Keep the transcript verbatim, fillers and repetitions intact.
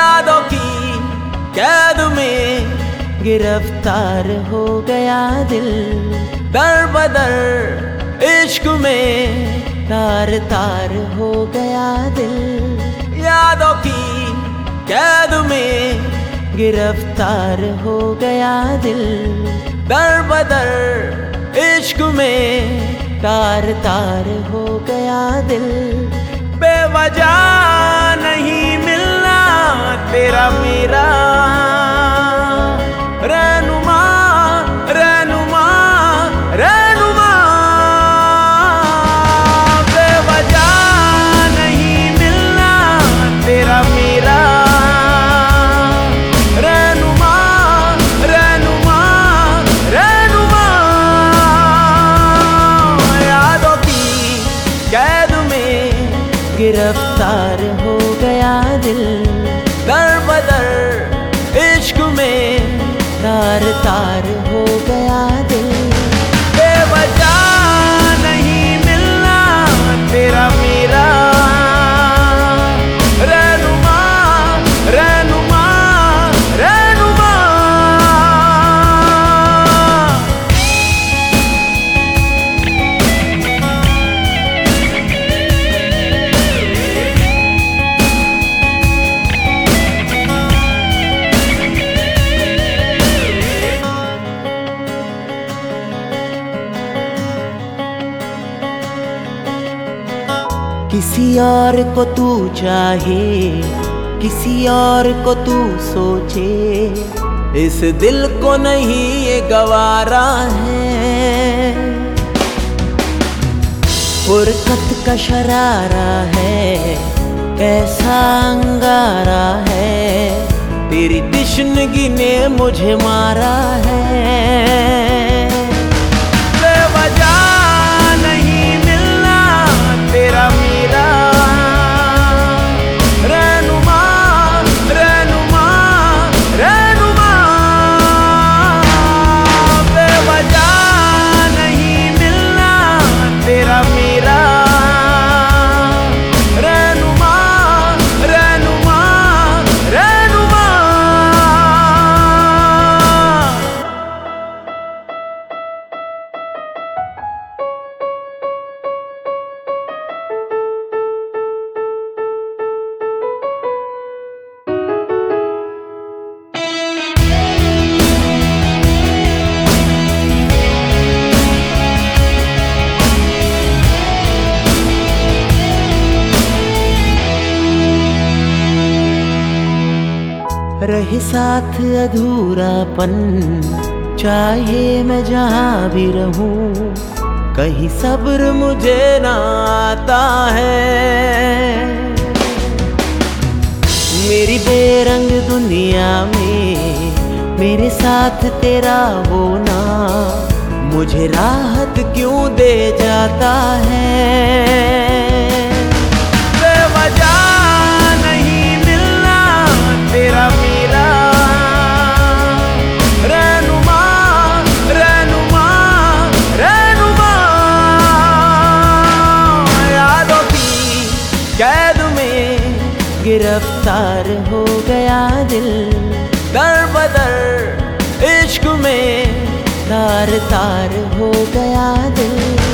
यादों की कैद में गिरफ्तार हो गया दिल, दर बदर इश्क में तार तार हो गया दिल। यादों की कैद में गिरफ्तार हो गया दिल, दर बदर इश्क में तार तार हो गया दिल। बेवजह नहीं मिलना तेरा मेरा रहनुमा रहनुमा रहनुमा, बेवजह नहीं मिलना तेरा मेरा रहनुमा रहनुमा रहनुमा। यादों की कैद में गिरफ्तार हो गया दिल, दर बदर इश्क में तार तार हो गया दिल। बेवजह नहीं मिलना तेरा मेरा रहनुमा रहनुमा रहनुमा। किसी और को तू चाहे, किसी और को तू सोचे, इस दिल को नहीं ये गवारा है। फुरकत का शरारा है, कैसा अंगारा है, तेरी तिश्नगी ने मुझे मारा है। बेवजह नहीं मिलना तेरा मेरा रहनुमा रहनुमा रहनुमा। बेवजह नहीं मिलना तेरा मेरा रहनुमा रहनुमा रहनुमा। रहे साथ अधूरापन, चाहे मैं जहाँ भी रहूं, कहीं सब्र मुझे ना आता है। मेरी बेरंग दुनिया में मेरे साथ तेरा होना मुझे राहत क्यों दे जाता है। बेवजह नहीं मिलना तेरा मेरा रहनुमा रहनुमा रहनुमा। यादों की कैद में गिरफ्तार हो गया दिल, दर बदर इश्क में तार तार हो गया दिल।